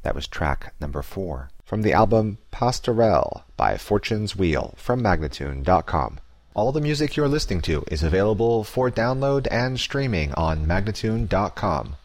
That was track number 4. From the album Pastorelle by Fortune's Wheel from Magnatune.com. All the music you're listening to is available for download and streaming on Magnatune.com.